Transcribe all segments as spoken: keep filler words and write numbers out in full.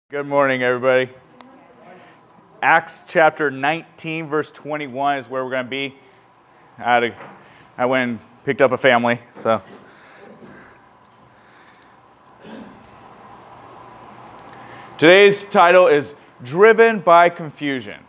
Good morning, everybody. Acts chapter nineteen, verse twenty-one is where we're going to be. I, had a, I went and picked up a family, so. Today's title is Driven by Confusion.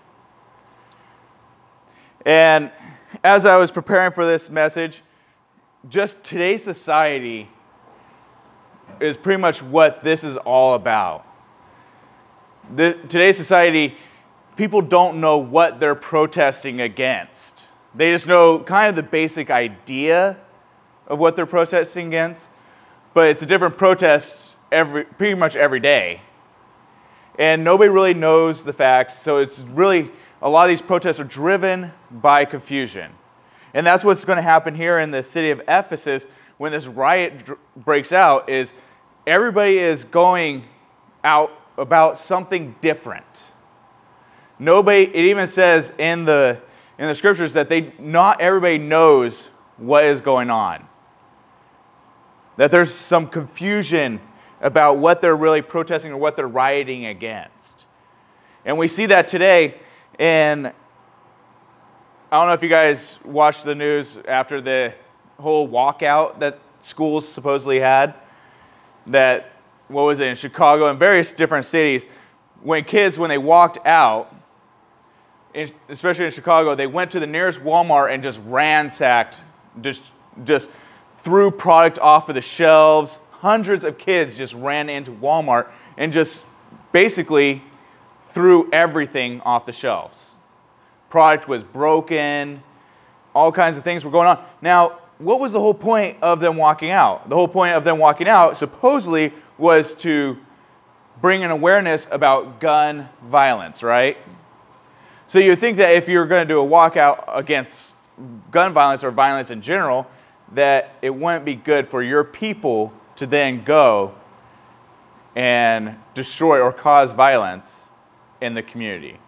And as I was preparing for this message, just today's society is pretty much what this is all about. The, today's society, people don't know what they're protesting against. They just know kind of the basic idea of what they're protesting against, but it's a different protest every, pretty much every day. And nobody really knows the facts, so it's really, a lot of these protests are driven by confusion. And that's what's going to happen here in the city of Ephesus when this riot dr- breaks out, is everybody is going out about something different. Nobody, it even says in the in the scriptures that they not everybody knows what is going on. That there's some confusion about what they're really protesting or what they're rioting against. And we see that today in, I don't know if you guys watched the news after the whole walkout that schools supposedly had, that what was it, in Chicago and various different cities, when kids, when they walked out, especially in Chicago, they went to the nearest Walmart and just ransacked, just, just threw product off of the shelves. Hundreds of kids just ran into Walmart and just basically threw everything off the shelves. Product was broken, all kinds of things were going on. Now, what was the whole point of them walking out? The whole point of them walking out supposedly was to bring an awareness about gun violence, right? So you'd think that if you're going to do a walkout against gun violence or violence in general, that it wouldn't be good for your people to then go and destroy or cause violence in the community.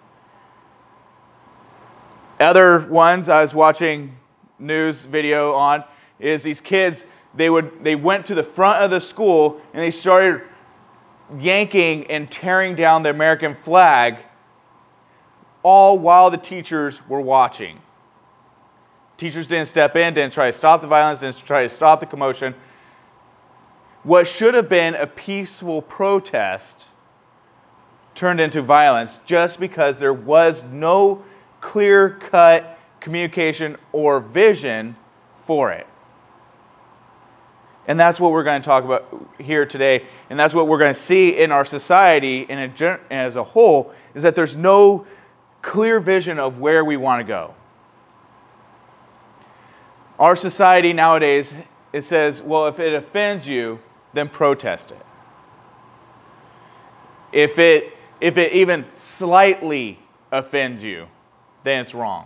Other ones I was watching news video on is these kids, they would they went to the front of the school and they started yanking and tearing down the American flag, all while the teachers were watching. Teachers didn't step in, didn't try to stop the violence, didn't try to stop the commotion. What should have been a peaceful protest turned into violence just because there was no clear-cut communication or vision for it. And that's what we're going to talk about here today. And that's what we're going to see in our society in a, as a whole, is that there's no clear vision of where we want to go. Our society nowadays, it says, well, if it offends you, then protest it. If it, if it even slightly offends you, then it's wrong.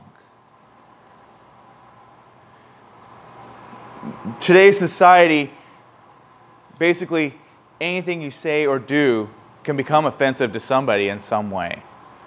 Today's society, basically anything you say or do can become offensive to somebody in some way.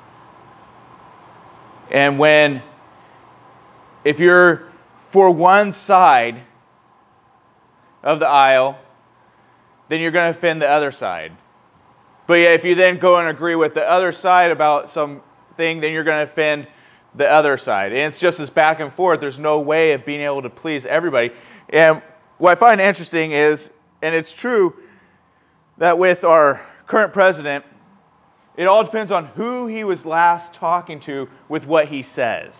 And when, if you're for one side of the aisle, then you're going to offend the other side. But yeah, if you then go and agree with the other side about something, then you're going to offend the other side. And it's just this back and forth. There's no way of being able to please everybody. And what I find interesting is, and it's true, that with our current president, it all depends on who he was last talking to with what he says.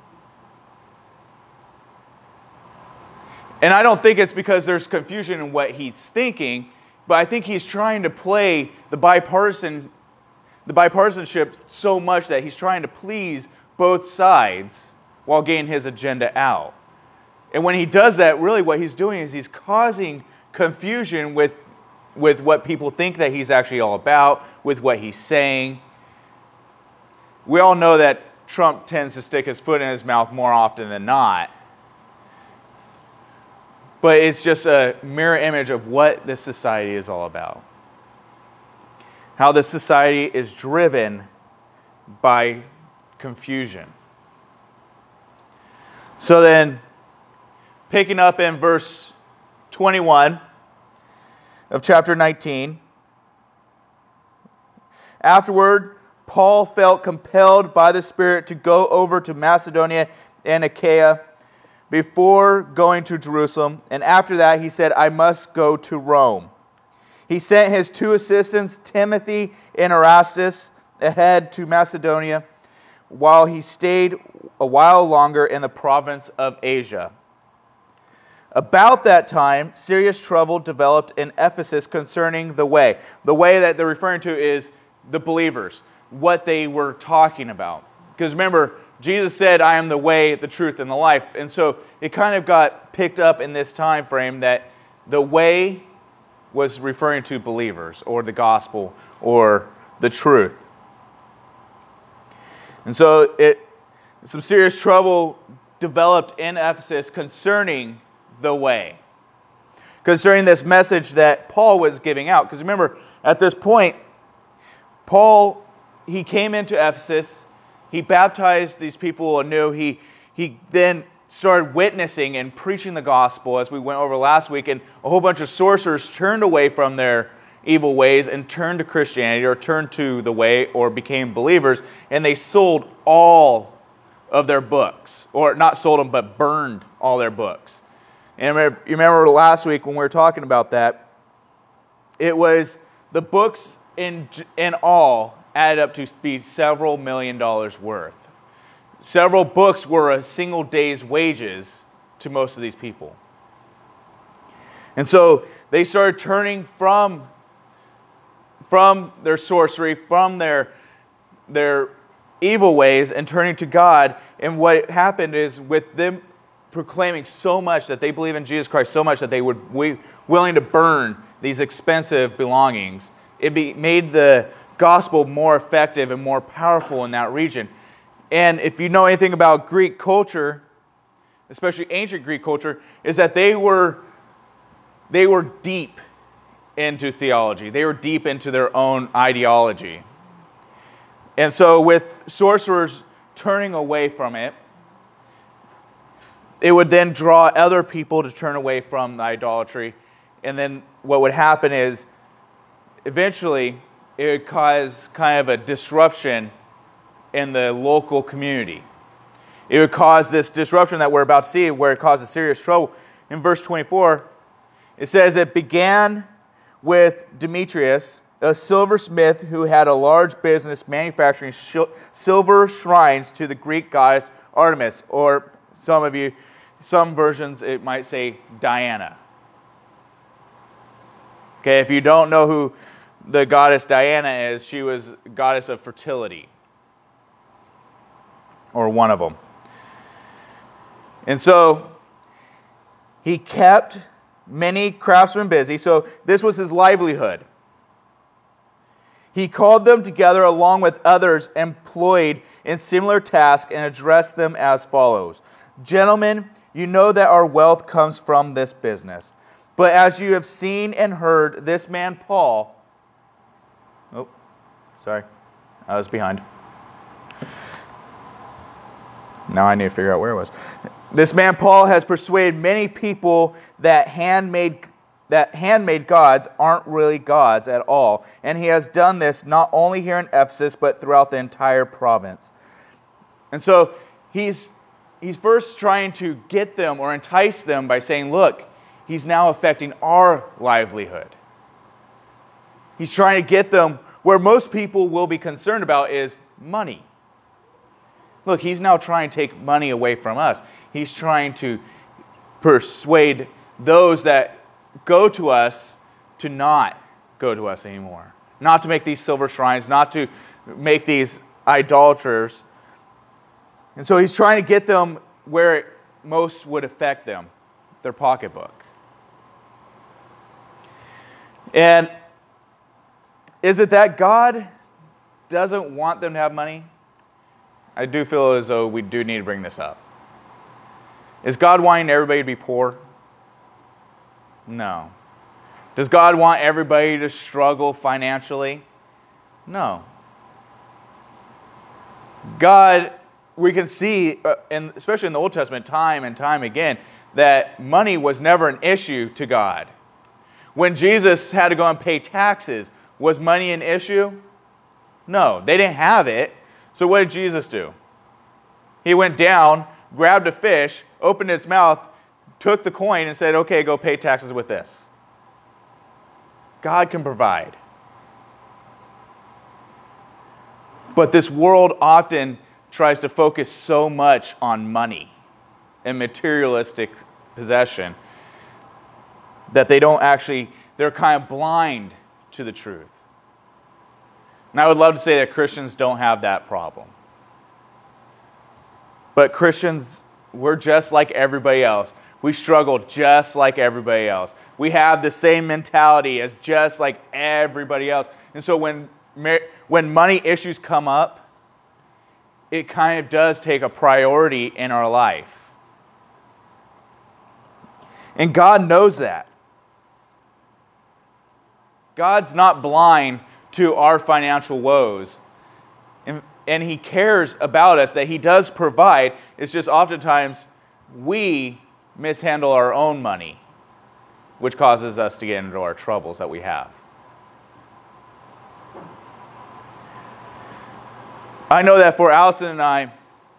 And I don't think it's because there's confusion in what he's thinking, but I think he's trying to play the bipartisan, the bipartisanship so much that he's trying to please both sides while getting his agenda out. And when he does that, really what he's doing is he's causing confusion with, with what people think that he's actually all about, with what he's saying. We all know that Trump tends to stick his foot in his mouth more often than not. But it's just a mirror image of what this society is all about. How this society is driven by confusion. So then, picking up in verse twenty-one of chapter nineteen, Afterward, Paul felt compelled by the Spirit to go over to Macedonia and Achaia before going to Jerusalem, and after that he said, I must go to Rome. He sent his two assistants, Timothy and Erastus, ahead to Macedonia, while he stayed a while longer in the province of Asia. About that time, serious trouble developed in Ephesus concerning the way. The way that they're referring to is the believers, what they were talking about. Because remember, Jesus said, I am the way, the truth, and the life. And so it kind of got picked up in this time frame that the way was referring to believers, or the gospel, or the truth. And so it some serious trouble developed in Ephesus concerning the way. Concerning this message that Paul was giving out. Because remember, at this point, Paul, he came into Ephesus, he baptized these people anew, he, he then started witnessing and preaching the gospel, as we went over last week, and a whole bunch of sorcerers turned away from their evil ways and turned to Christianity, or turned to the way, or became believers, and they sold all of their books, or not sold them, but burned all their books. And you remember last week when we were talking about that, it was the books in in all added up to be several million dollars worth. Several books were a single day's wages to most of these people. And so they started turning from, from their sorcery, from their, their evil ways, and turning to God. And what happened is, with them proclaiming so much that they believe in Jesus Christ so much that they would be willing to burn these expensive belongings, it be, made the gospel more effective and more powerful in that region. And if you know anything about Greek culture, especially ancient Greek culture, is that they were they were deep into theology. They were deep into their own ideology. And so with sorcerers turning away from it, it would then draw other people to turn away from the idolatry. And then what would happen is, eventually, it would cause kind of a disruption in the local community. It would cause this disruption that we're about to see, where it causes serious trouble. In verse twenty-four, it says, it began with Demetrius, a silversmith who had a large business manufacturing sh- silver shrines to the Greek goddess Artemis, or some of you, some versions it might say Diana. Okay, if you don't know who the goddess Diana is, she was goddess of fertility, or one of them. And so he kept many craftsmen busy, so this was his livelihood. He called them together along with others employed in similar tasks and addressed them as follows. Gentlemen, you know that our wealth comes from this business. But as you have seen and heard, this man Paul... Oh, sorry. I was behind. Now I need to figure out where it was. This man Paul has persuaded many people that handmade that handmade gods aren't really gods at all. And he has done this not only here in Ephesus, but throughout the entire province. And so he's he's first trying to get them or entice them by saying, look, he's now affecting our livelihood. He's trying to get them where most people will be concerned about is money. Look, he's now trying to take money away from us. He's trying to persuade those that go to us to not go to us anymore. Not to make these silver shrines, not to make these idolaters. And so he's trying to get them where it most would affect them, their pocketbook. And is it that God doesn't want them to have money? I do feel as though we do need to bring this up. Is God wanting everybody to be poor? No. Does God want everybody to struggle financially? No. God, we can see, uh, and especially in the Old Testament, time and time again, that money was never an issue to God. When Jesus had to go and pay taxes, was money an issue? No, they didn't have it. So what did Jesus do? He went down, grabbed a fish, opened its mouth, took the coin, and said, okay, go pay taxes with this. God can provide. But this world often tries to focus so much on money and materialistic possession that they don't actually, they're kind of blind to the truth. And I would love to say that Christians don't have that problem. But Christians, we're just like everybody else. We struggle just like everybody else. We have the same mentality as just like everybody else. And so when, when money issues come up, it kind of does take a priority in our life. And God knows that. God's not blind to our financial woes. And, and He cares about us, that He does provide. It's just oftentimes we mishandle our own money, which causes us to get into our troubles that we have. I know that for Allison and I,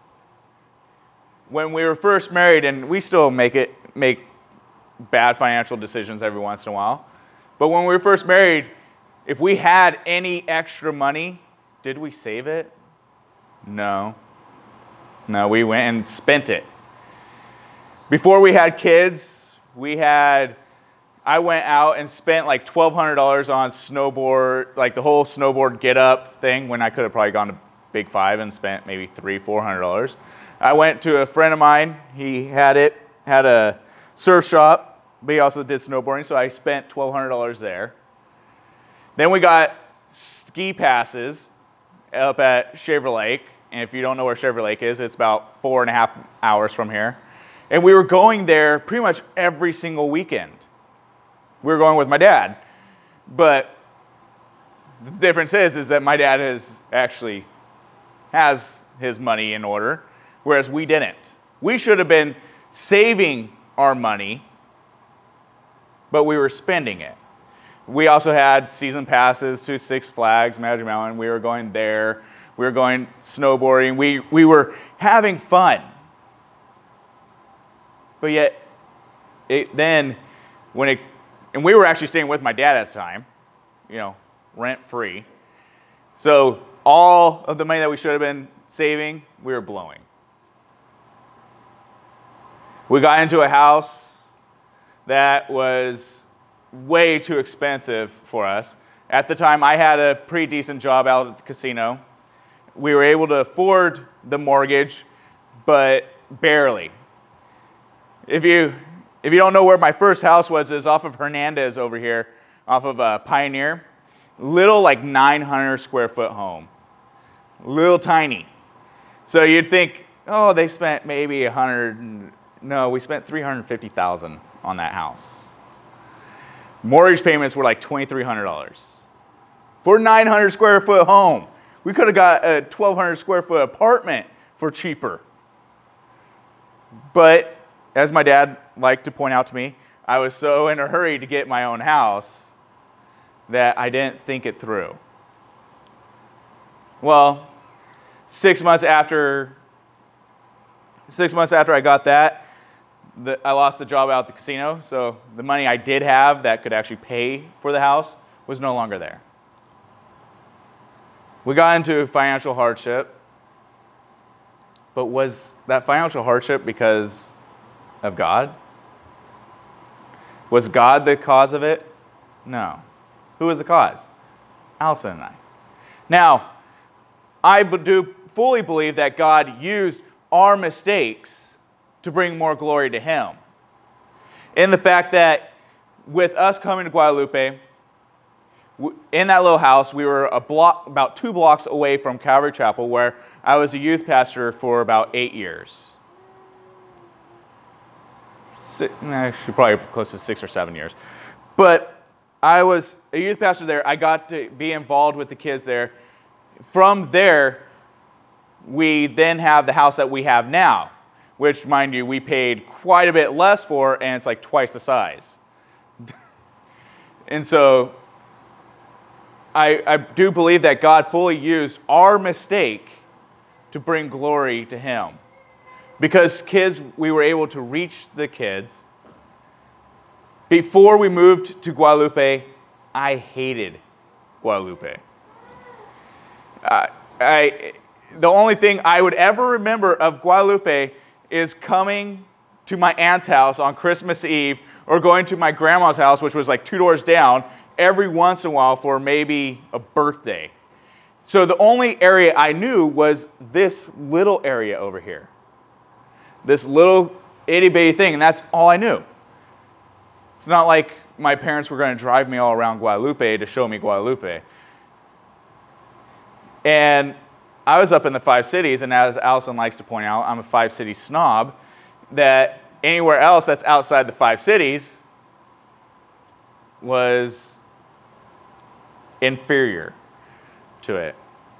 when we were first married, and we still make it make bad financial decisions every once in a while, but when we were first married, if we had any extra money, did we save it? No. No, we went and spent it. Before we had kids, we had, I went out and spent like twelve hundred dollars on snowboard, like the whole snowboard get up thing, when I could have probably gone to Big Five and spent maybe three, four hundred dollars. I went to a friend of mine, he had it, had a surf shop, but he also did snowboarding, so I spent twelve hundred dollars there. Then we got ski passes up at Shaver Lake, and if you don't know where Shaver Lake is, it's about four and a half hours from here. And we were going there pretty much every single weekend. We were going with my dad. But the difference is, is that my dad has actually has his money in order, whereas we didn't. We should have been saving our money, but we were spending it. We also had season passes to Six Flags, Magic Mountain. We were going there. We were going snowboarding. We, we were having fun. But yet, it, then, when it, and we were actually staying with my dad at the time, you know, rent-free. So all of the money that we should have been saving, we were blowing. We got into a house that was way too expensive for us. At the time, I had a pretty decent job out at the casino. We were able to afford the mortgage, but barely. If you if you don't know where my first house was, it was off of Hernandez over here, off of uh, Pioneer. Little, like nine hundred square foot home. Little tiny. So you'd think, oh, they spent maybe one hundred. No, we spent three hundred fifty thousand dollars on that house. Mortgage payments were like twenty-three hundred dollars. For a nine hundred square foot home. We could have got a twelve hundred square foot apartment for cheaper. But, as my dad liked to point out to me, I was so in a hurry to get my own house that I didn't think it through. Well, six months after, six months after I got that, the, I lost the job out at the casino, so the money I did have that could actually pay for the house was no longer there. We got into financial hardship, but was that financial hardship because of God? Was God the cause of it? No. Who was the cause? Allison and I. Now, I do fully believe that God used our mistakes to bring more glory to Him. In the fact that with us coming to Guadalupe, in that little house, we were a block, about two blocks away from Calvary Chapel, where I was a youth pastor for about eight years. Six, actually, probably close to six or seven years. But I was a youth pastor there. I got to be involved with the kids there. From there, we then have the house that we have now, which, mind you, we paid quite a bit less for, and it's like twice the size. And so I, I do believe that God fully used our mistake to bring glory to Him. Because kids, we were able to reach the kids. Before we moved to Guadalupe, I hated Guadalupe. Uh, I, the only thing I would ever remember of Guadalupe is coming to my aunt's house on Christmas Eve or going to my grandma's house, which was like two doors down, every once in a while for maybe a birthday. So the only area I knew was this little area over here. This little itty-bitty thing, and that's all I knew. It's not like my parents were going to drive me all around Guadalupe to show me Guadalupe. And I was up in the five cities, and as Allison likes to point out, I'm a five-city snob, that anywhere else that's outside the five cities was inferior to it.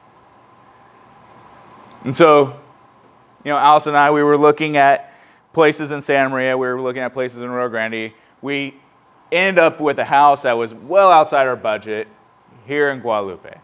And so, you know, Allison and I, we were looking at places in Santa Maria, we were looking at places in Rio Grande. We ended up with a house that was well outside our budget here in Guadalupe.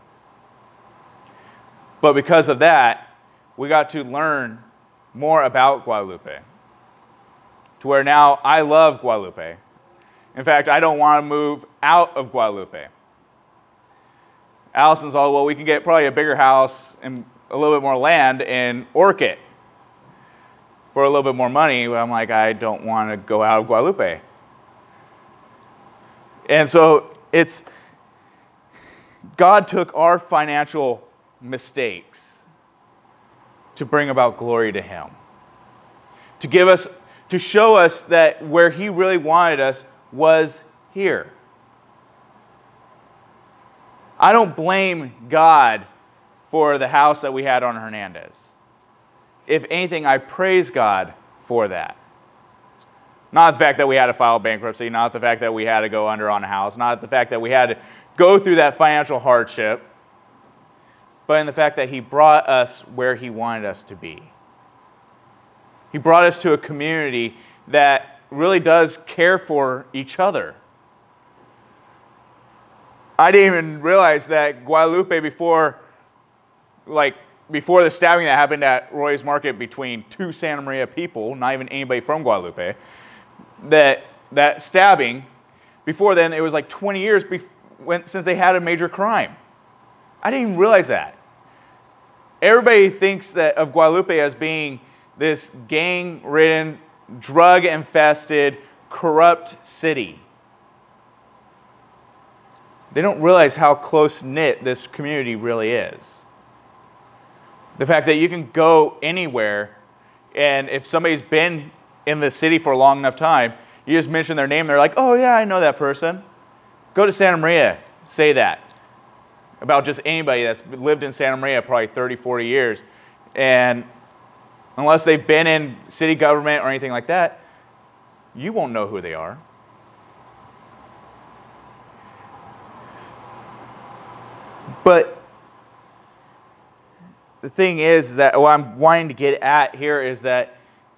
But because of that, we got to learn more about Guadalupe, to where now I love Guadalupe. In fact, I don't want to move out of Guadalupe. Allison's all, well, we can get probably a bigger house and a little bit more land in Orchid for a little bit more money. I'm like, I don't want to go out of Guadalupe. And so it's, God took our financial mistakes to bring about glory to Him. To give us, to show us that where He really wanted us was here. I don't blame God for the house that we had on Hernandez. If anything, I praise God for that. Not the fact that we had to file bankruptcy, not the fact that we had to go under on a house, not the fact that we had to go through that financial hardship, but in the fact that He brought us where He wanted us to be. He brought us to a community that really does care for each other. I didn't even realize that Guadalupe, before, like, before the stabbing that happened at Roy's Market between two Santa Maria people, not even anybody from Guadalupe, that that stabbing, before then, it was like twenty years bef- when, since they had a major crime. I didn't even realize that. Everybody thinks that of Guadalupe as being this gang-ridden, drug-infested, corrupt city. They don't realize how close-knit this community really is. The fact that you can go anywhere, and if somebody's been in the city for a long enough time, you just mention their name, they're like, oh yeah, I know that person. Go to Santa Maria, say that about just anybody that's lived in Santa Maria probably thirty, forty years. And unless they've been in city government or anything like that, you won't know who they are. But the thing is that what I'm wanting to get at here is that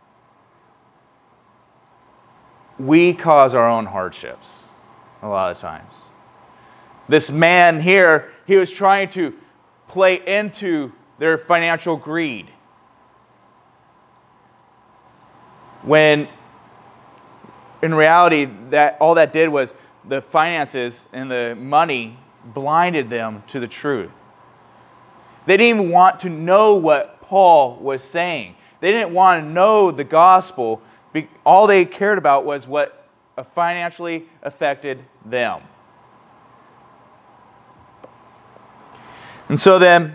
we cause our own hardships a lot of times. This man here, he was trying to play into their financial greed. When in reality, that all that did was the finances and the money blinded them to the truth. They didn't even want to know what Paul was saying. They didn't want to know the gospel. All they cared about was what financially affected them. And so then,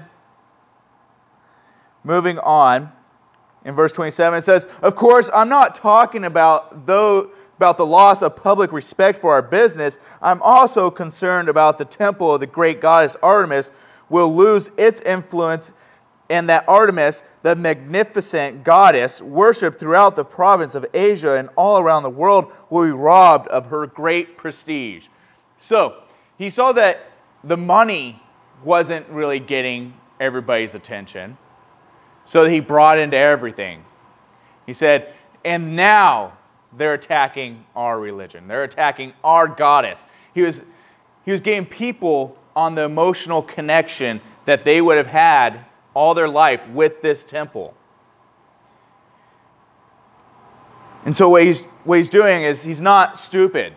moving on, in verse twenty-seven, it says, of course, I'm not talking about though about the loss of public respect for our business. I'm also concerned about the temple of the great goddess Artemis will lose its influence, and that Artemis, the magnificent goddess worshipped throughout the province of Asia and all around the world, will be robbed of her great prestige. So, he saw that the money wasn't really getting everybody's attention. So he brought into everything. He said, and now they're attacking our religion. They're attacking our goddess. He was, he was getting people on the emotional connection that they would have had all their life with this temple. And so what he's, what he's doing is he's not stupid.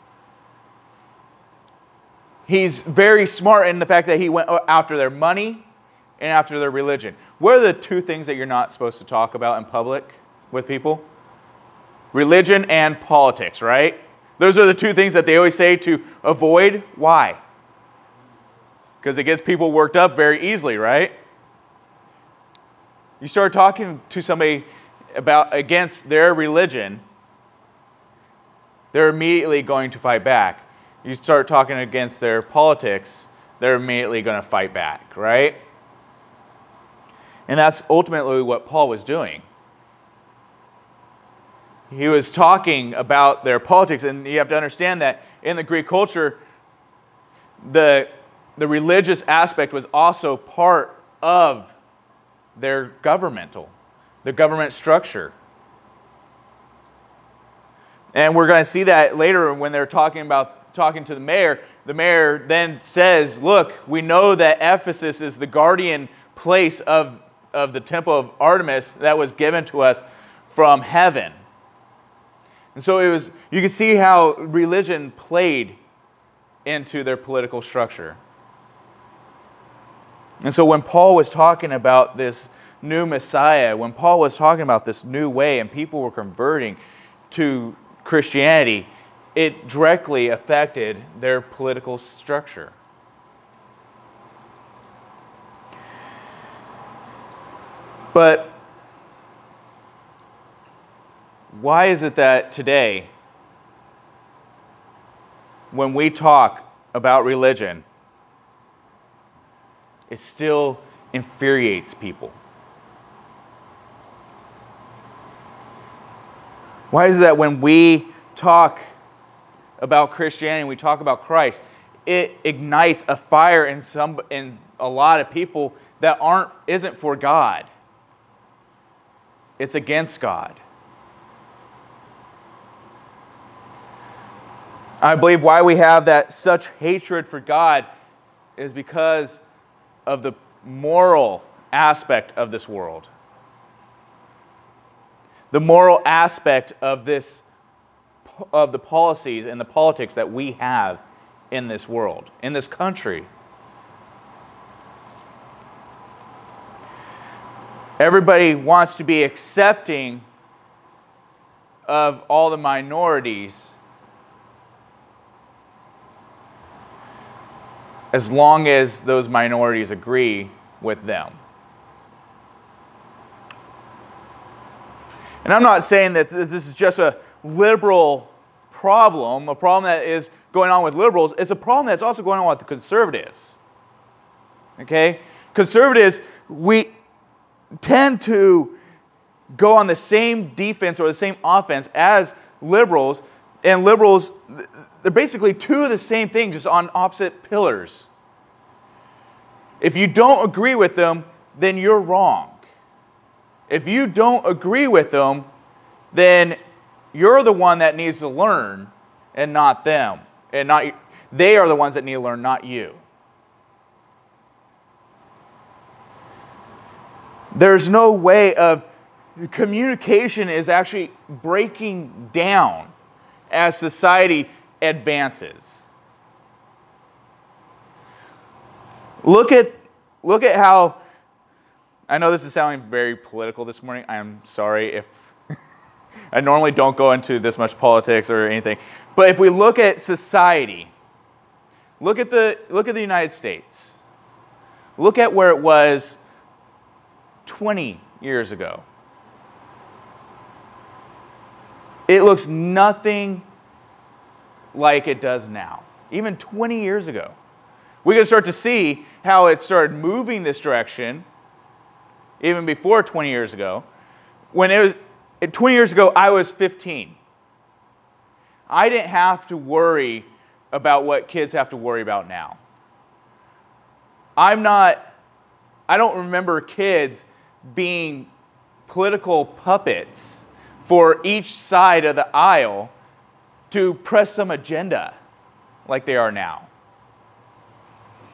He's very smart in the fact that he went after their money and after their religion. What are the two things that you're not supposed to talk about in public with people? Religion and politics, right? Those are the two things that they always say to avoid. Why? Because it gets people worked up very easily, right? You start talking to somebody about against their religion, they're immediately going to fight back. You start talking against their politics, they're immediately going to fight back, right? And that's ultimately what Paul was doing. He was talking about their politics, and you have to understand that in the Greek culture, the, the religious aspect was also part of their governmental, the government structure. And we're going to see that later when they're talking about talking to the mayor. The mayor then says, look, we know that Ephesus is the guardian place of, of the temple of Artemis that was given to us from heaven. And so it was, you can see how religion played into their political structure. And so when Paul was talking about this new Messiah, when Paul was talking about this new way and people were converting to Christianity, it directly affected their political structure. But why is it that today, when we talk about religion, it still infuriates people? Why is it that when we talk about Christianity, we talk about Christ, it ignites a fire in some in a lot of people that aren't isn't for God. It's against God. I believe why we have that such hatred for God is because of the moral aspect of this world. The moral aspect of this of the policies and the politics that we have in this world, in this country. Everybody wants to be accepting of all the minorities as long as those minorities agree with them. And I'm not saying that this is just a liberal problem, a problem that is going on with liberals. It's a problem that's also going on with the conservatives. Okay? Conservatives, we tend to go on the same defense or the same offense as liberals, and liberals, they're basically two of the same things, just on opposite pillars. If you don't agree with them, then you're wrong. If you don't agree with them, then you're the one that needs to learn and not them. And not they are the ones that need to learn, not you. There's no way of communication is actually breaking down as society advances. Look at look at how, I know this is sounding very political this morning. I am sorry if I normally don't go into this much politics or anything. But if we look at society, look at the look at the United States. Look at where it was twenty years ago. It looks nothing like it does now. Even twenty years ago. We can start to see how it started moving this direction even before twenty years ago. When it was twenty years ago, I was fifteen. I didn't have to worry about what kids have to worry about now. I'm not, I don't remember kids being political puppets for each side of the aisle to press some agenda like they are now.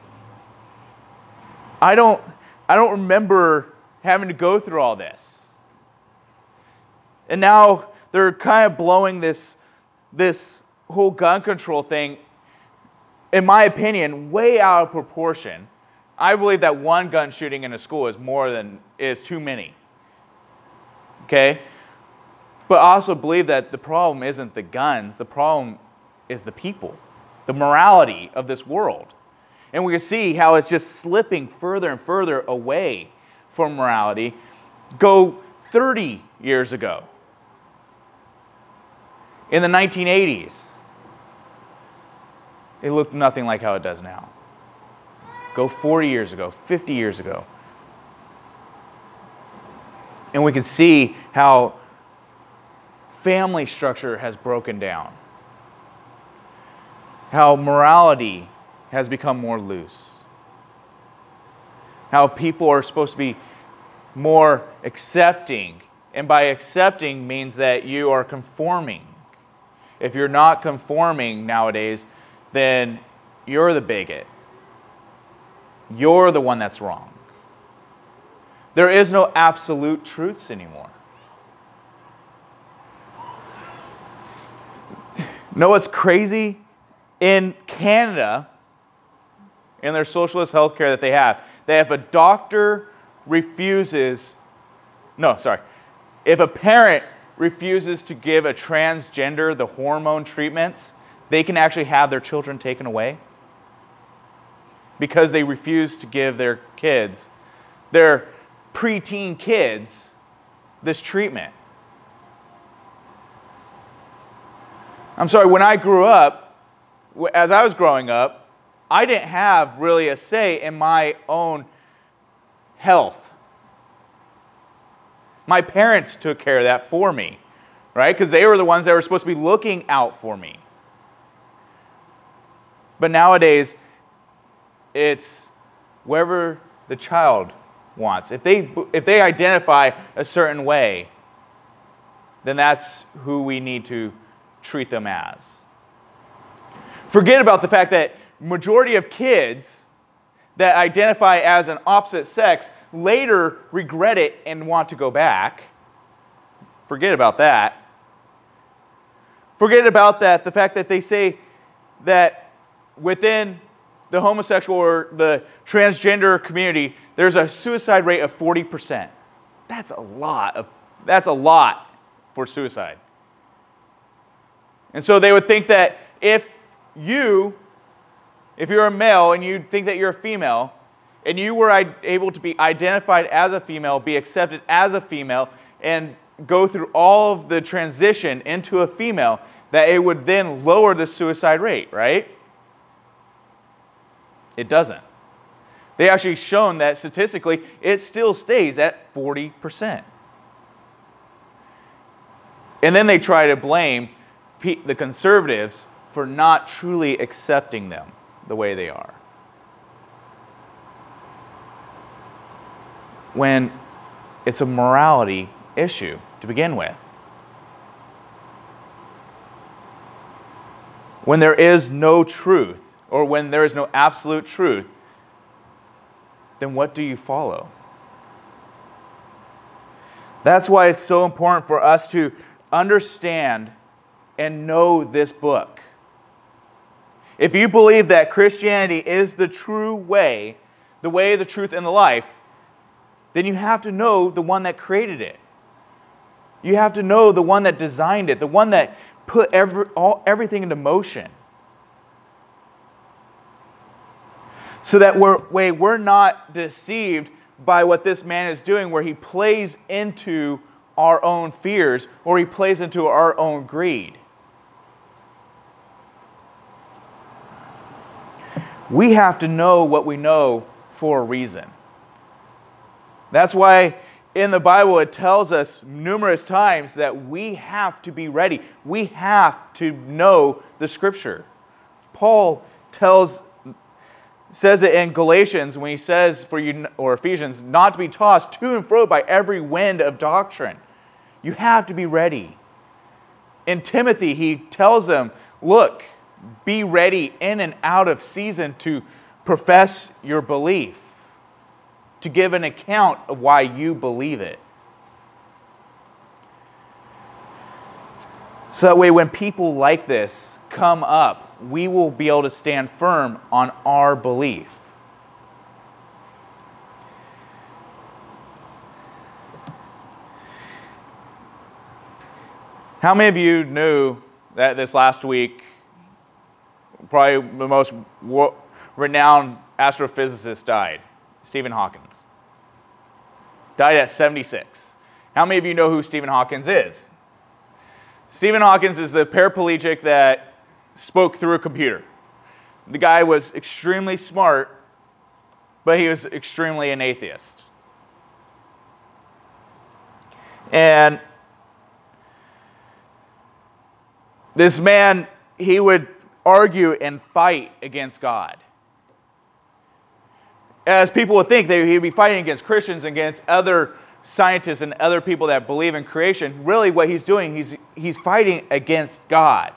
I don't, I don't remember having to go through all this. And now they're kind of blowing this, this whole gun control thing, in my opinion, way out of proportion. I believe that one gun shooting in a school is more than, is too many. Okay? But I also believe that the problem isn't the guns, the problem is the people, the morality of this world. And we can see how it's just slipping further and further away from morality. Go thirty years ago. In the nineteen eighties, it looked nothing like how it does now. Go forty years ago, fifty years ago. And we can see how family structure has broken down. How morality has become more loose. How people are supposed to be more accepting. And by accepting means that you are conforming. If you're not conforming nowadays, then you're the bigot. You're the one that's wrong. There is no absolute truths anymore. Know what's crazy? In Canada, in their socialist healthcare that they have, that if a doctor refuses, no, sorry, if a parent refuses to give a transgender the hormone treatments, they can actually have their children taken away because they refuse to give their kids, their preteen kids, this treatment. I'm sorry, when I grew up, as I was growing up, I didn't have really a say in my own health. My parents took care of that for me, right? Because they were the ones that were supposed to be looking out for me. But nowadays, it's wherever the child wants. If they, if they identify a certain way, then that's who we need to treat them as. Forget about the fact that majority of kids that identify as an opposite sex later regret it and want to go back. Forget about that. Forget about that, the fact that they say that within the homosexual or the transgender community, there's a suicide rate of forty percent. That's a lot of, that's a lot for suicide. And so they would think that if you, if you're a male and you think that you're a female, and you were able to be identified as a female, be accepted as a female, and go through all of the transition into a female, that it would then lower the suicide rate, right? It doesn't. They actually shown that statistically, it still stays at forty percent. And then they try to blame the conservatives for not truly accepting them the way they are. When it's a morality issue to begin with. When there is no truth, or when there is no absolute truth, then what do you follow? That's why it's so important for us to understand and know this book. If you believe that Christianity is the true way, the way, the truth, and the life, then you have to know the one that created it. You have to know the one that designed it, the one that put every, all, everything into motion. So that we're, way we're not deceived by what this man is doing, where he plays into our own fears or he plays into our own greed. We have to know what we know for a reason. That's why in the Bible it tells us numerous times that we have to be ready. We have to know the Scripture. Paul tells, says it in Galatians when he says for you, or Ephesians, not to be tossed to and fro by every wind of doctrine. You have to be ready. In Timothy, he tells them, look, be ready in and out of season to profess your belief. to give an account of why you believe it. So that way when people like this come up, we will be able to stand firm on our belief. How many of you knew that this last week, probably the most renowned astrophysicist died? Stephen Hawking. Died at seventy-six. How many of you know who Stephen Hawking is? Stephen Hawking is the paraplegic that spoke through a computer. The guy was extremely smart, but he was extremely an atheist. And this man, he would argue and fight against God. As people would think, they, he'd be fighting against Christians, against other scientists and other people that believe in creation. Really what he's doing, he's, he's fighting against God.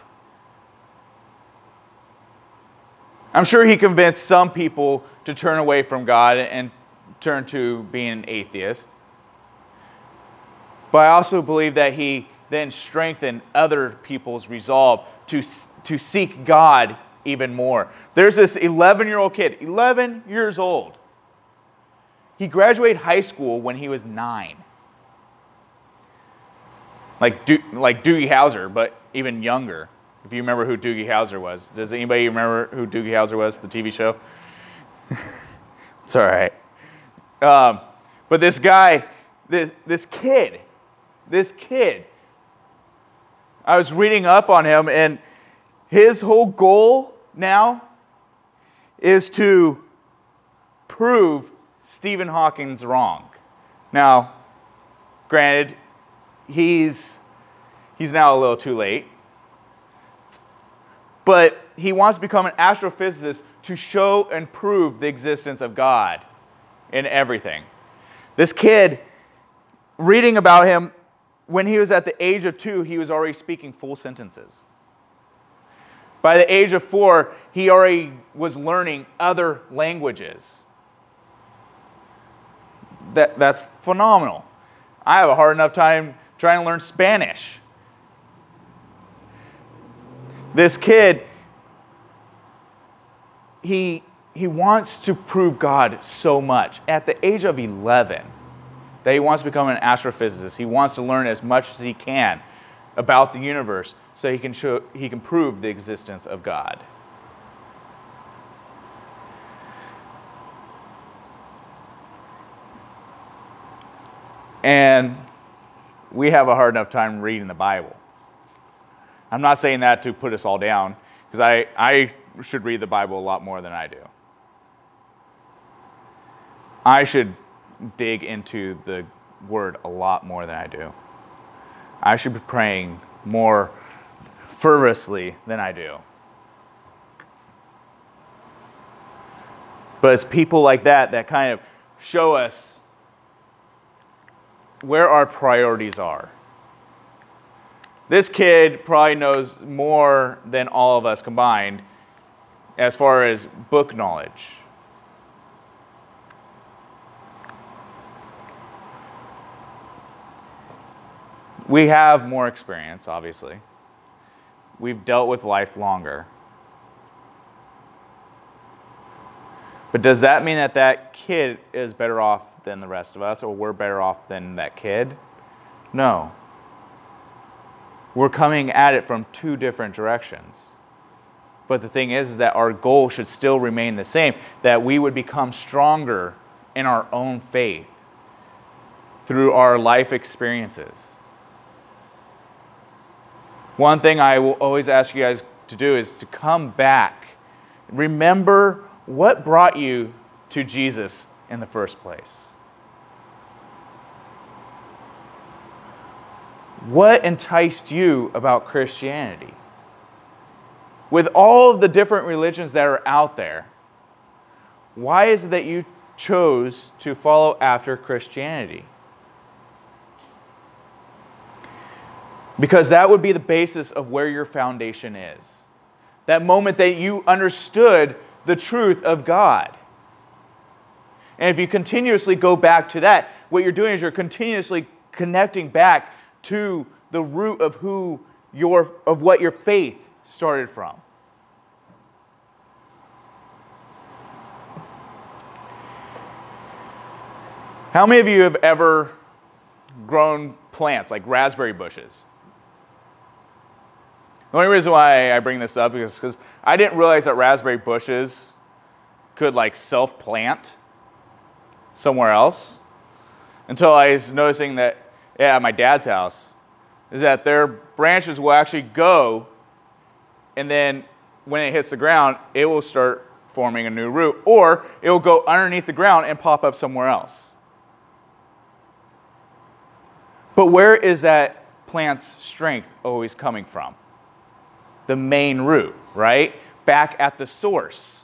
I'm sure he convinced some people to turn away from God and turn to being an atheist. But I also believe that he then strengthen other people's resolve to, to seek God even more. There's this eleven-year-old kid, eleven years old. He graduated high school when he was nine. Like, Do, like Doogie Howser, but even younger. If you remember who Doogie Howser was. Does anybody remember who Doogie Howser was, the T V show? It's all right. Um, but this guy, this, this kid, this kid, I was reading up on him, and his whole goal now is to prove Stephen Hawking's wrong. Now, granted, he's he's now a little too late, but he wants to become an astrophysicist to show and prove the existence of God in everything. This kid, reading about him, when he was at the age of two, he was already speaking full sentences. By the age of four, he already was learning other languages. That, that's phenomenal. I have a hard enough time trying to learn Spanish. This kid, he, he wants to prove God so much. At the age of eleven, that he wants to become an astrophysicist. He wants to learn as much as he can about the universe so he can show, he can prove the existence of God. And we have a hard enough time reading the Bible. I'm not saying that to put us all down, because I, I should read the Bible a lot more than I do. I should dig into the Word a lot more than I do. I should be praying more fervently than I do. But it's people like that that kind of show us where our priorities are. This kid probably knows more than all of us combined as far as book knowledge. We have more experience, obviously. We've dealt with life longer. But does that mean that that kid is better off than the rest of us, or we're better off than that kid? No. We're coming at it from two different directions. But the thing is, is that our goal should still remain the same, that we would become stronger in our own faith through our life experiences. One thing I will always ask you guys to do is to come back. Remember what brought you to Jesus in the first place. What enticed you about Christianity? With all of the different religions that are out there, why is it that you chose to follow after Christianity? Because that would be the basis of where your foundation is. That moment that you understood the truth of God. And if you continuously go back to that, what you're doing is you're continuously connecting back to the root of who your of what your faith started from. How many of you have ever grown plants like raspberry bushes? The only reason why I bring this up is because I didn't realize that raspberry bushes could like self-plant somewhere else until I was noticing that yeah, at my dad's house is that their branches will actually go, and then when it hits the ground, it will start forming a new root, or it will go underneath the ground and pop up somewhere else. But where is that plant's strength always coming from? The main root, right? Back at the source.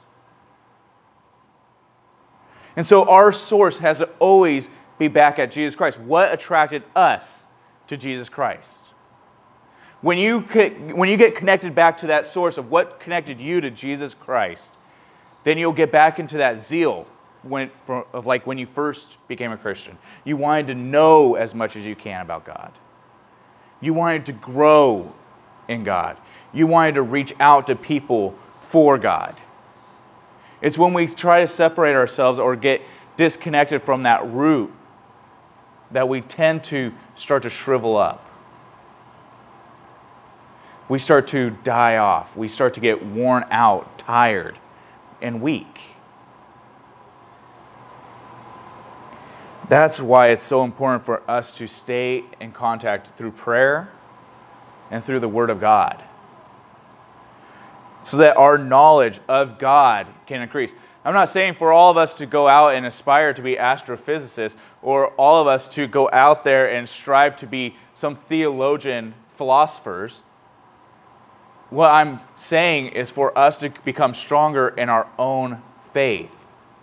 And so our source has to always be back at Jesus Christ. What attracted us to Jesus Christ? When you, when you get connected back to that source of what connected you to Jesus Christ, then you'll get back into that zeal when, of like when you first became a Christian. You wanted to know as much as you can about God. You wanted to grow in God. You wanted to reach out to people for God. It's when we try to separate ourselves or get disconnected from that root that we tend to start to shrivel up. We start to die off. We start to get worn out, tired, and weak. That's why it's so important for us to stay in contact through prayer and through the Word of God, so that our knowledge of God can increase. I'm not saying for all of us to go out and aspire to be astrophysicists, or all of us to go out there and strive to be some theologian philosophers. What I'm saying is for us to become stronger in our own faith.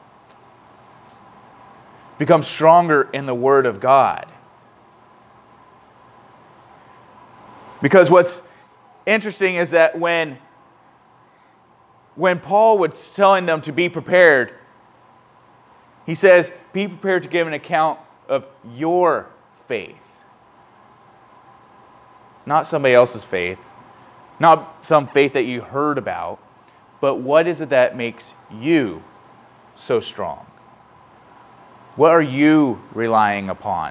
Become stronger in the Word of God. Because what's interesting is that when When Paul was telling them to be prepared, he says, be prepared to give an account of your faith. Not somebody else's faith. Not some faith that you heard about. But what is it that makes you so strong? What are you relying upon?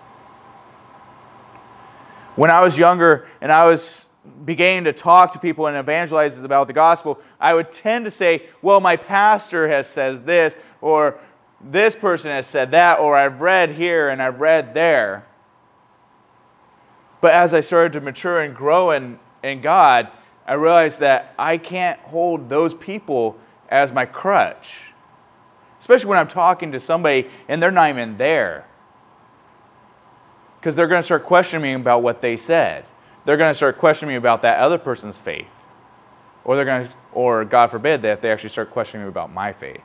When I was younger and I was beginning to talk to people and evangelize about the gospel, I would tend to say, well, my pastor has said this, or this person has said that, or I've read here and I've read there. But as I started to mature and grow in, in God, I realized that I can't hold those people as my crutch. Especially when I'm talking to somebody and they're not even there. Because they're going to start questioning me about what they said. They're going to start questioning me about that other person's faith. Or they're going to, or God forbid, that they actually start questioning me about my faith.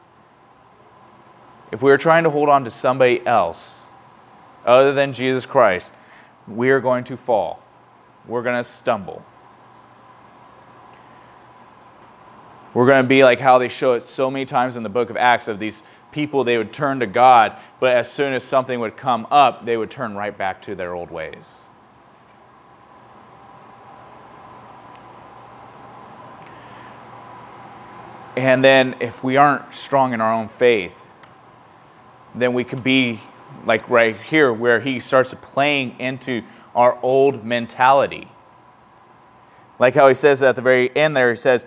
If we're trying to hold on to somebody else other than Jesus Christ, we are going to fall. We're going to stumble. We're going to be like how they show it so many times in the book of Acts of these people, they would turn to God, but as soon as something would come up, they would turn right back to their old ways. And then if we aren't strong in our own faith, then we could be like right here where he starts playing into our old mentality. Like how he says at the very end there, he says,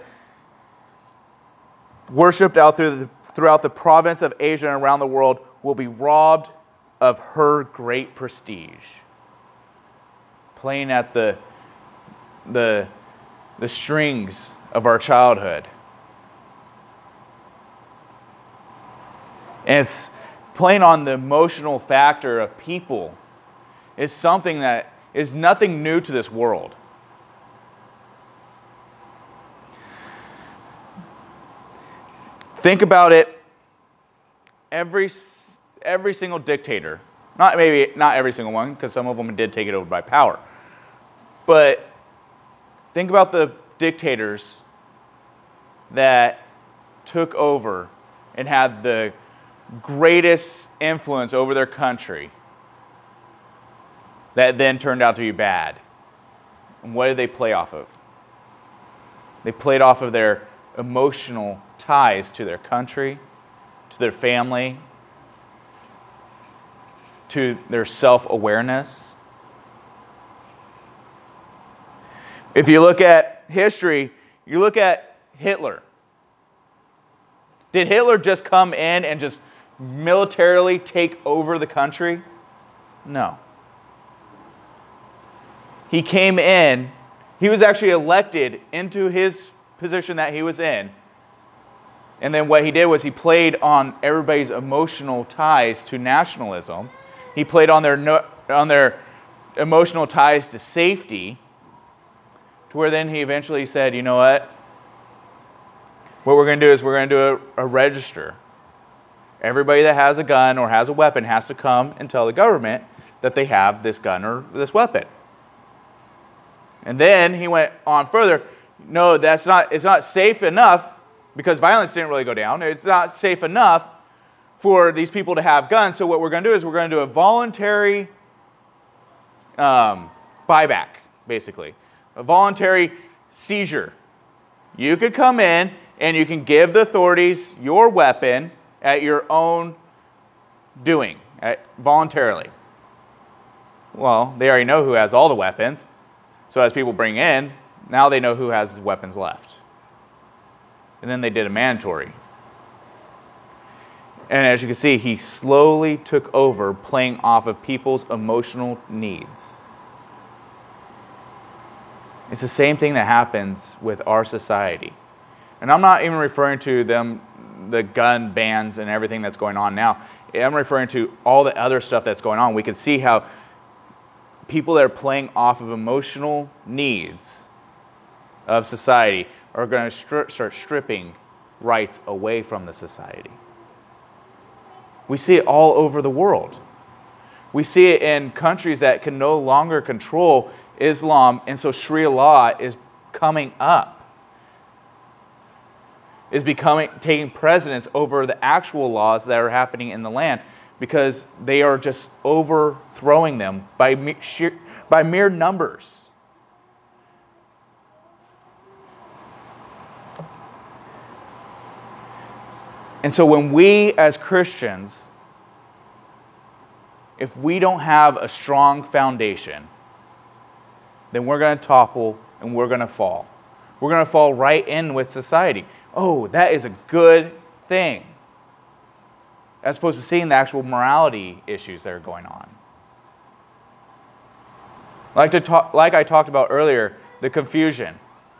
worshipped out through the, throughout the province of Asia and around the world will be robbed of her great prestige. Playing at the, the, the strings of our childhood. And it's playing on the emotional factor of people is something that is nothing new to this world. Think about it. Every every single dictator, not maybe not every single one, because some of them did take it over by power. But think about the dictators that took over and had the greatest influence over their country that then turned out to be bad. And what did they play off of? They played off of their emotional ties to their country, to their family, to their self-awareness. If you look at history, you look at Hitler. Did Hitler just come in and just militarily take over the country? No. He came in, he was actually elected into his position that he was in. And then what he did was he played on everybody's emotional ties to nationalism. He played on their no, on their emotional ties to safety, to where then he eventually said, you know what? What we're going to do is we're going to do a, a register. Everybody that has a gun or has a weapon has to come and tell the government that they have this gun or this weapon. And then he went on further. No, that's not. It's not safe enough, because violence didn't really go down. It's not safe enough for these people to have guns. So what we're going to do is we're going to do a voluntary um, buyback, basically. A voluntary seizure. You could come in and you can give the authorities your weapon at your own doing, at, voluntarily. Well, they already know who has all the weapons. So as people bring in, now they know who has weapons left. And then they did a mandatory. And as you can see, he slowly took over, playing off of people's emotional needs. It's the same thing that happens with our society. And I'm not even referring to them, the gun bans and everything that's going on now. I'm referring to all the other stuff that's going on. We can see how people that are playing off of emotional needs of society are going to stri- start stripping rights away from the society. We see it all over the world. We see it in countries that can no longer control Islam, and so Sharia law is coming up. Is becoming taking precedence over the actual laws that are happening in the land, because they are just overthrowing them by mere, sheer, by mere numbers. And so when we as Christians, if we don't have a strong foundation, then we're going to topple and we're going to fall. We're going to fall right in with society. Oh, that is a good thing, as opposed to seeing the actual morality issues that are going on. Like, to talk, like I talked about earlier, the confusion.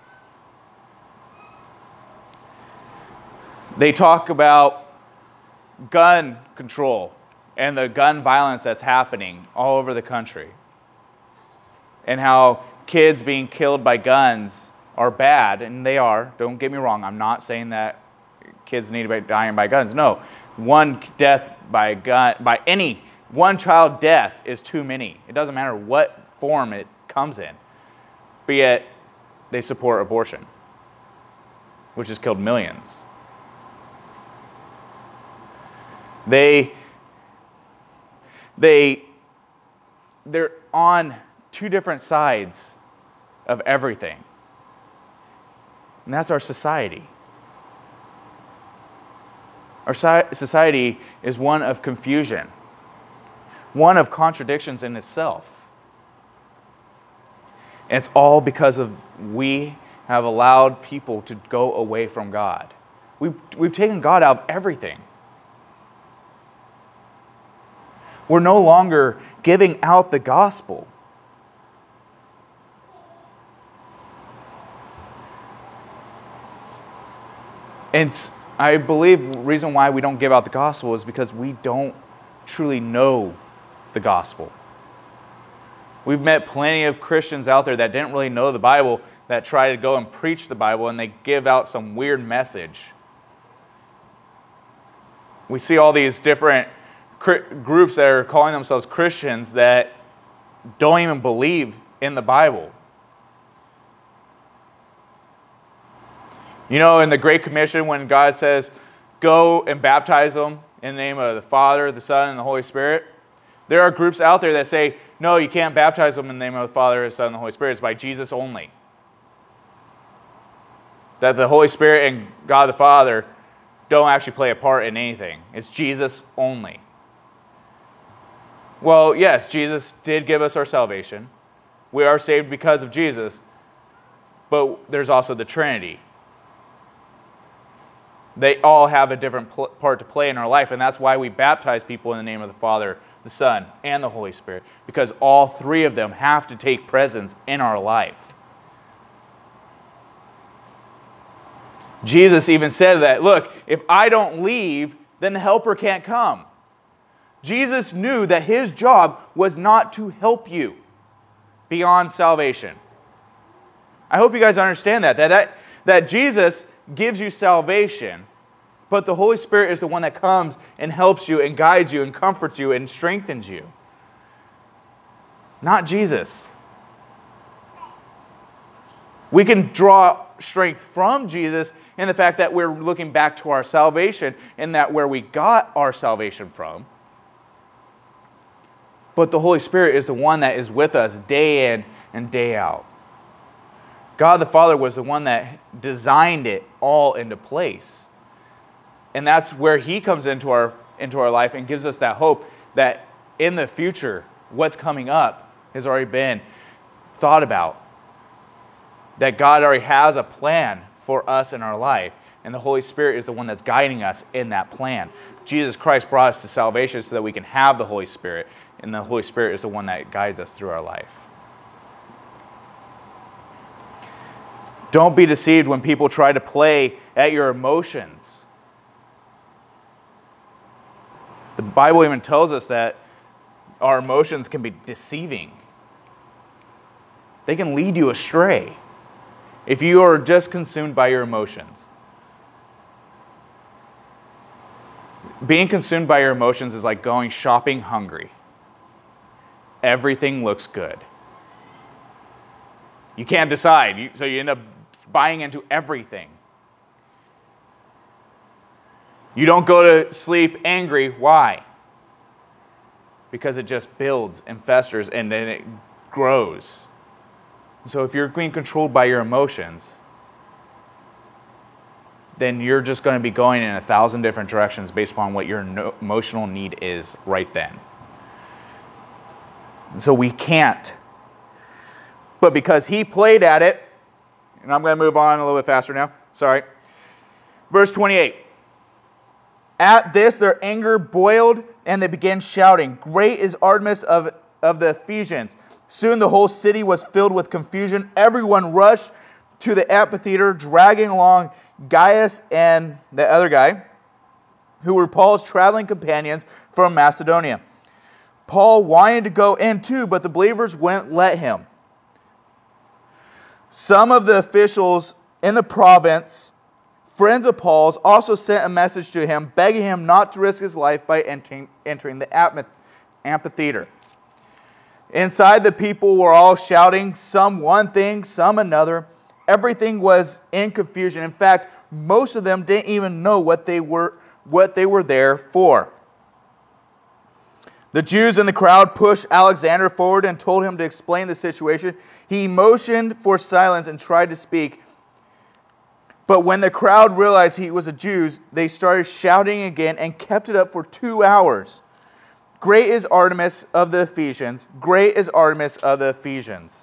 They talk about gun control and the gun violence that's happening all over the country, and how kids being killed by guns are bad, and they are. Don't get me wrong. I'm not saying that kids need to be dying by guns. No, one death by a gun, by any one child death is too many. It doesn't matter what form it comes in. But yet they support abortion, which has killed millions. They they they're on two different sides of everything. And that's our society. Our society is one of confusion, one of contradictions in itself. And it's all because of we have allowed people to go away from God. We've, we've taken God out of everything. We're no longer giving out the gospel. And I believe the reason why we don't give out the gospel is because we don't truly know the gospel. We've met plenty of Christians out there that didn't really know the Bible, that try to go and preach the Bible, and they give out some weird message. We see all these different groups that are calling themselves Christians that don't even believe in the Bible. You know, in the Great Commission, when God says, go and baptize them in the name of the Father, the Son, and the Holy Spirit. There are groups out there that say, no, you can't baptize them in the name of the Father, the Son, and the Holy Spirit. It's by Jesus only. That the Holy Spirit and God the Father don't actually play a part in anything. It's Jesus only. Well, yes, Jesus did give us our salvation. We are saved because of Jesus. But there's also the Trinity. They all have a different pl- part to play in our life, and that's why we baptize people in the name of the Father, the Son, and the Holy Spirit, because all three of them have to take presence in our life. Jesus even said that, look, if I don't leave, then the Helper can't come. Jesus knew that his job was not to help you beyond salvation. I hope you guys understand that, that, that, that Jesus gives you salvation, but the Holy Spirit is the one that comes and helps you and guides you and comforts you and strengthens you. Not Jesus. We can draw strength from Jesus in the fact that we're looking back to our salvation and that where we got our salvation from. But the Holy Spirit is the one that is with us day in and day out. God the Father was the one that designed it all into place. And that's where He comes into our, into our life and gives us that hope that in the future, what's coming up has already been thought about. That God already has a plan for us in our life. And the Holy Spirit is the one that's guiding us in that plan. Jesus Christ brought us to salvation so that we can have the Holy Spirit. And the Holy Spirit is the one that guides us through our life. Don't be deceived when people try to play at your emotions. The Bible even tells us that our emotions can be deceiving. They can lead you astray if you are just consumed by your emotions. Being consumed by your emotions is like going shopping hungry. Everything looks good. You can't decide, you, so you end up buying into everything. You don't go to sleep angry. Why? Because it just builds and festers and then it grows. So if you're being controlled by your emotions, then you're just going to be going in a thousand different directions based upon what your no- emotional need is right then. So we can't. But because he played at it, and I'm going to move on a little bit faster now. Sorry. Verse twenty-eight. At this their anger boiled, and they began shouting, "Great is Artemis of, of the Ephesians." Soon the whole city was filled with confusion. Everyone rushed to the amphitheater, dragging along Gaius and the other guy, who were Paul's traveling companions from Macedonia. Paul wanted to go in too, but the believers wouldn't let him. Some of the officials in the province, friends of Paul's, also sent a message to him, begging him not to risk his life by entering, entering the amphitheater. Inside, the people were all shouting, some one thing, some another. Everything was in confusion. In fact, most of them didn't even know what they were, what they were there for. The Jews in the crowd pushed Alexander forward and told him to explain the situation. He motioned for silence and tried to speak. But when the crowd realized he was a Jew, they started shouting again and kept it up for two hours. Great is Artemis of the Ephesians. Great is Artemis of the Ephesians.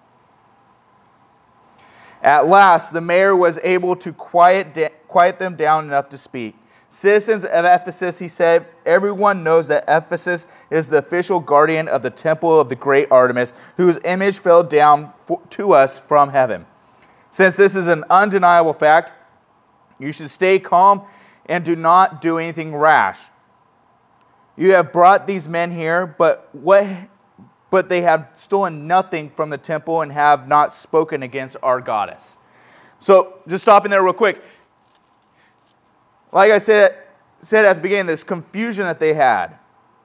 At last, the mayor was able to quiet, da- quiet them down enough to speak. Citizens of Ephesus, he said, everyone knows that Ephesus is the official guardian of the temple of the great Artemis, whose image fell down for, to us from heaven. Since this is an undeniable fact, you should stay calm and do not do anything rash. You have brought these men here, but what? But they have stolen nothing from the temple and have not spoken against our goddess. So, just stopping there real quick. Like I said, said at the beginning, this confusion that they had.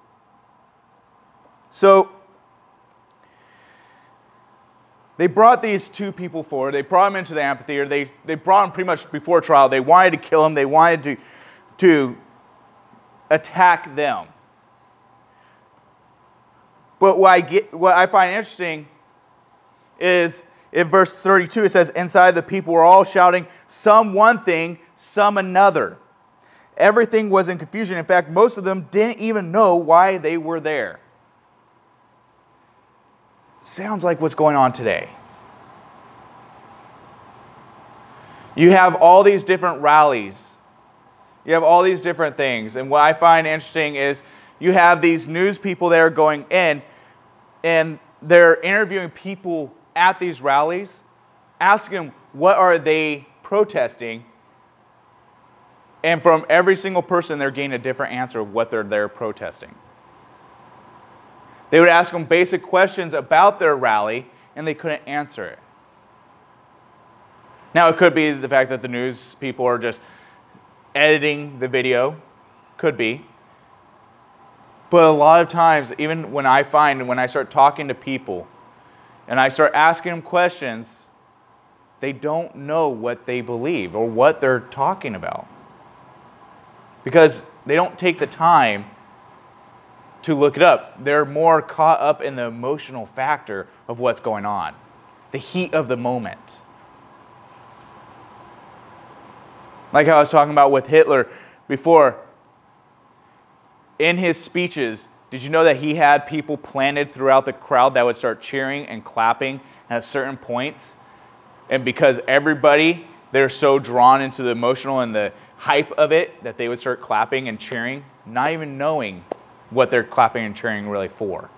So, they brought these two people forward. They brought them into the amphitheater. They, they brought them pretty much before trial. They wanted to kill him. They wanted to to attack them. But what I get, what I find interesting is in verse thirty-two, it says, inside the people were all shouting, some one thing, some another. Everything was in confusion. In fact, most of them didn't even know why they were there. Sounds like what's going on today. You have all these different rallies. You have all these different things. And what I find interesting is you have these news people that are going in and they're interviewing people at these rallies, asking them what are they protesting. And from every single person, they're getting a different answer of what they're there protesting. They would ask them basic questions about their rally, and they couldn't answer it. Now, it could be the fact that the news people are just editing the video. Could be. But a lot of times, even when I find, when I start talking to people, and I start asking them questions, they don't know what they believe or what they're talking about. Because they don't take the time to look it up. They're more caught up in the emotional factor of what's going on. The heat of the moment. Like I was talking about with Hitler before. In his speeches, did you know that he had people planted throughout the crowd that would start cheering and clapping at certain points? And because everybody, they're so drawn into the emotional and the hype of it that they would start clapping and cheering, not even knowing what they're clapping and cheering really for.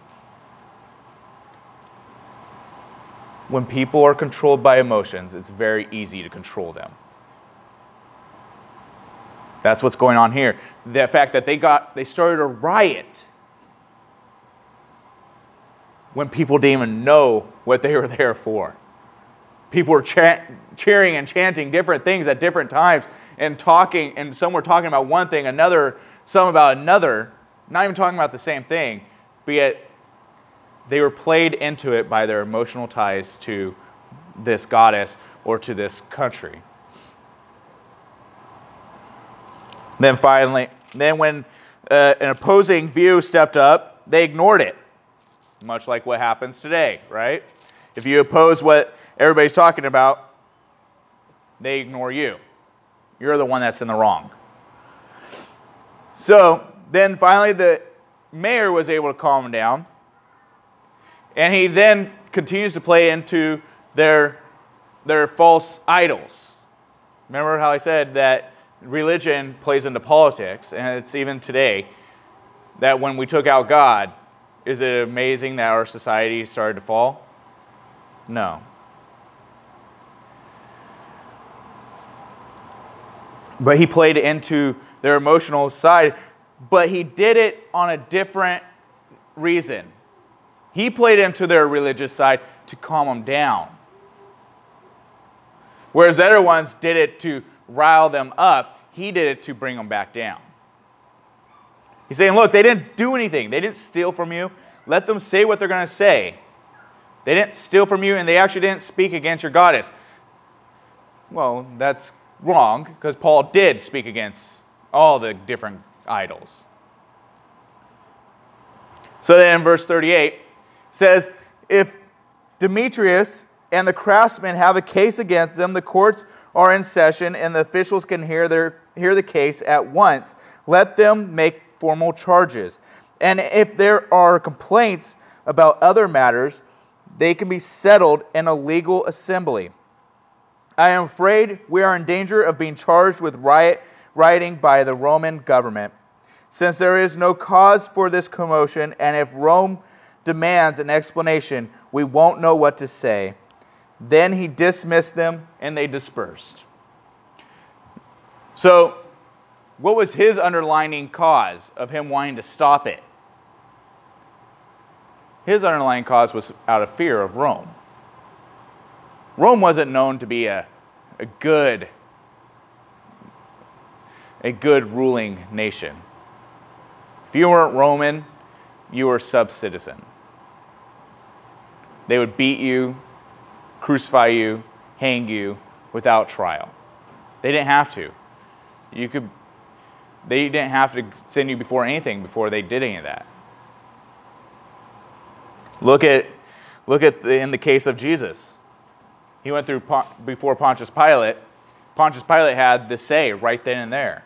When people are controlled by emotions, it's very easy to control them. That's what's going on here. The fact that they got, they started a riot when people didn't even know what they were there for. People were cha- cheering and chanting different things at different times and talking, and some were talking about one thing, another, some about another, not even talking about the same thing, but yet they were played into it by their emotional ties to this goddess or to this country. Then finally, then when uh, an opposing view stepped up, they ignored it. Much like what happens today, right? If you oppose what everybody's talking about, they ignore you. You're the one that's in the wrong. So then finally the mayor was able to calm them down. And he then continues to play into their, their false idols. Remember how I said that religion plays into politics, and it's even today, that when we took out God, is it amazing that our society started to fall? No. But he played into their emotional side, but he did it on a different reason. He played into their religious side to calm them down. Whereas the other ones did it to rile them up, he did it to bring them back down. He's saying, look, they didn't do anything. They didn't steal from you. Let them say what they're going to say. They didn't steal from you, and they actually didn't speak against your goddess. Well, that's wrong, because Paul did speak against all the different idols. So then in verse thirty-eight, it says, if Demetrius and the craftsmen have a case against them, the courts are in session, and the officials can hear their hear the case at once. Let them make formal charges. And if there are complaints about other matters, they can be settled in a legal assembly. I am afraid we are in danger of being charged with riot, rioting by the Roman government, since there is no cause for this commotion, and if Rome demands an explanation, we won't know what to say. Then he dismissed them, and they dispersed. So, what was his underlying cause of him wanting to stop it? His underlying cause was out of fear of Rome. Rome wasn't known to be a, a good, a good ruling nation. If you weren't Roman, you were sub-citizen. They would beat you, crucify you, hang you without trial. They didn't have to. You could, They didn't have to send you before anything before they did any of that. Look at, look at the, in the case of Jesus. He went through before Pontius Pilate. Pontius Pilate had the say right then and there.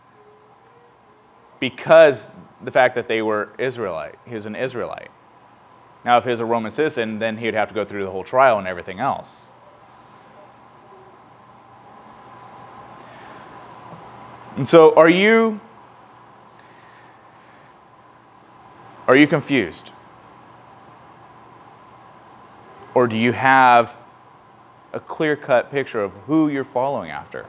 Because the fact that they were Israelite. He was an Israelite. Now, if he was a Roman citizen, then he would have to go through the whole trial and everything else. And so, are you are you confused? Or do you have a clear-cut picture of who you're following after?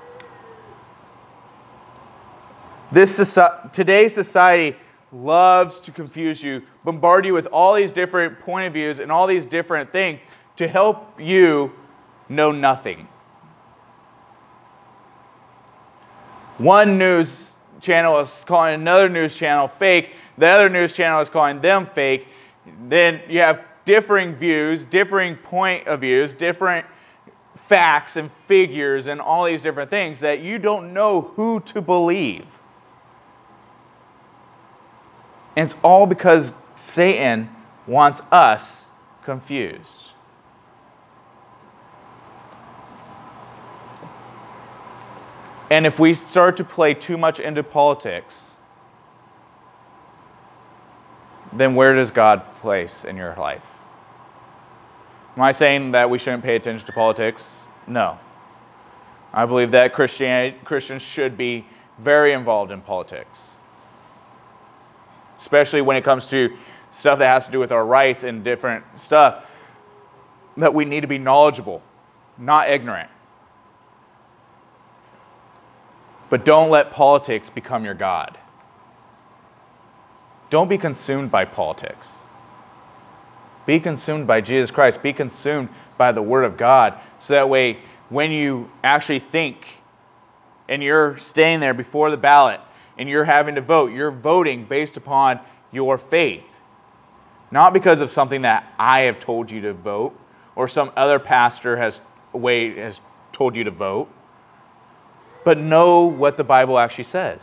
This soci- today's society loves to confuse you, bombard you with all these different point of views and all these different things to help you know nothing. One news channel is calling another news channel fake. The other news channel is calling them fake. Then you have differing views, differing point of views, different facts and figures and all these different things that you don't know who to believe. And it's all because Satan wants us confused. And if we start to play too much into politics, then where does God place in your life? Am I saying that we shouldn't pay attention to politics? No. I believe that Christianity, Christians should be very involved in politics. Especially when it comes to stuff that has to do with our rights and different stuff, that we need to be knowledgeable, not ignorant. But don't let politics become your God. Don't be consumed by politics. Be consumed by Jesus Christ. Be consumed by the Word of God. So that way, when you actually think and you're staying there before the ballot and you're having to vote, you're voting based upon your faith. Not because of something that I have told you to vote or some other pastor has, way, has told you to vote. But know what the Bible actually says.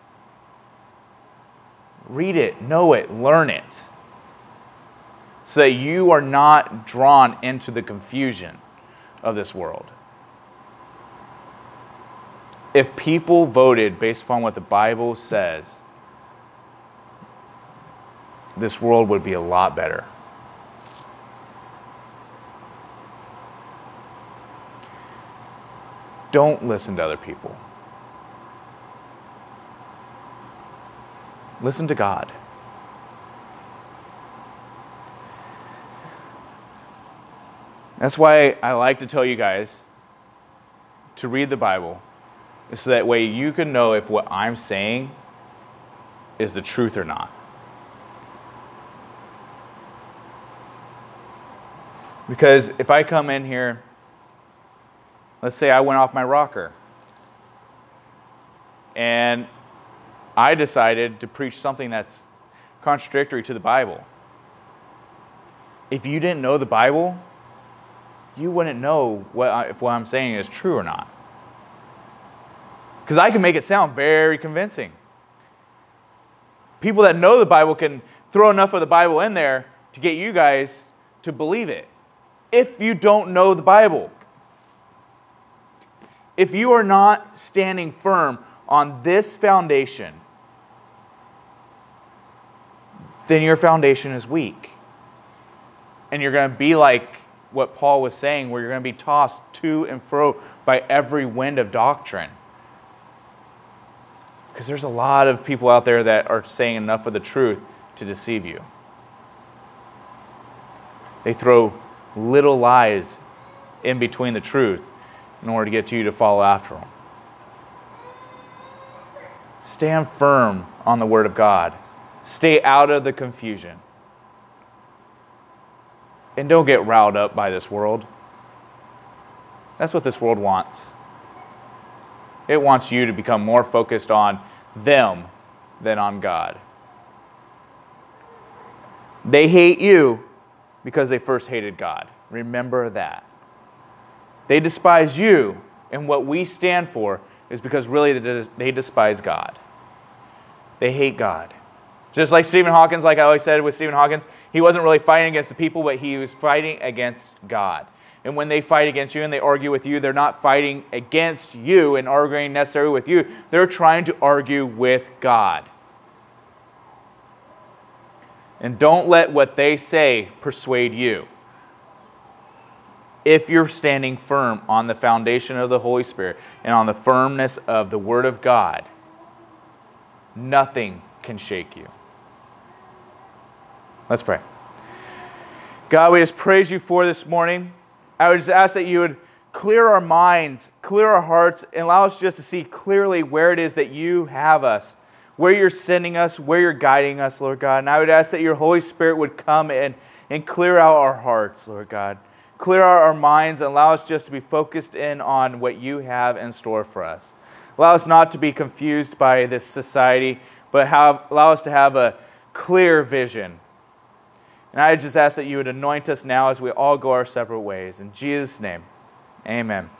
Read it, know it, learn it. So that you are not drawn into the confusion of this world. If people voted based upon what the Bible says, this world would be a lot better. Don't listen to other people. Listen to God. That's why I like to tell you guys to read the Bible, so that way you can know if what I'm saying is the truth or not. Because if I come in here, let's say I went off my rocker, and I decided to preach something that's contradictory to the Bible. If you didn't know the Bible, you wouldn't know what I, if what I'm saying is true or not. Because I can make it sound very convincing. People that know the Bible can throw enough of the Bible in there to get you guys to believe it. If you don't know the Bible. If you are not standing firm on this foundation, then your foundation is weak. And you're going to be like what Paul was saying, where you're going to be tossed to and fro by every wind of doctrine. Because there's a lot of people out there that are saying enough of the truth to deceive you. They throw little lies in between the truth in order to get you to follow after them. Stand firm on the Word of God. Stay out of the confusion. And don't get riled up by this world. That's what this world wants. It wants you to become more focused on them than on God. They hate you because they first hated God. Remember that. They despise you, and what we stand for is because really they despise God. They hate God. Just like Stephen Hawkins, like I always said with Stephen Hawkins, he wasn't really fighting against the people, but he was fighting against God. And when they fight against you and they argue with you, they're not fighting against you and arguing necessarily with you. They're trying to argue with God. And don't let what they say persuade you. If you're standing firm on the foundation of the Holy Spirit and on the firmness of the Word of God, nothing can shake you. Let's pray. God, we just praise you for this morning. I would just ask that you would clear our minds, clear our hearts, and allow us just to see clearly where it is that you have us, where you're sending us, where you're guiding us, Lord God. And I would ask that your Holy Spirit would come and, and clear out our hearts, Lord God. Clear out our minds and allow us just to be focused in on what you have in store for us. Allow us not to be confused by this society, but have, allow us to have a clear vision. And I just ask that you would anoint us now as we all go our separate ways. In Jesus' name, amen.